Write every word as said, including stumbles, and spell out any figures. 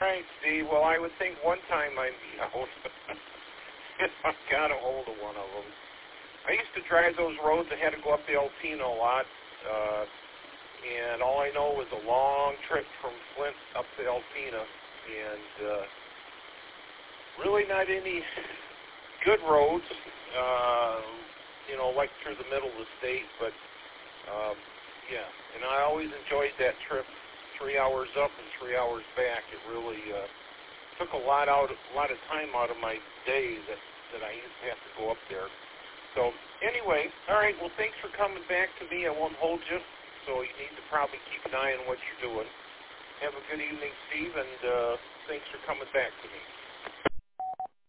Right, Steve. Well, I would think one time I'd be out. I got a hold of one of them. I used to drive those roads. I had to go up the Alpena a lot, uh, and all I know was a long trip from Flint up to Alpena, and uh, really not any good roads, uh, you know, like through the middle of the state, but um, yeah, and I always enjoyed that trip, three hours up and three hours back. It really uh, took a lot out, a lot of time out of my day that, that I used to have to go up there. So anyway, all right, well, thanks for coming back to me. I won't hold you, so you need to probably keep an eye on what you're doing. Have a good evening, Steve, and uh, thanks for coming back to me.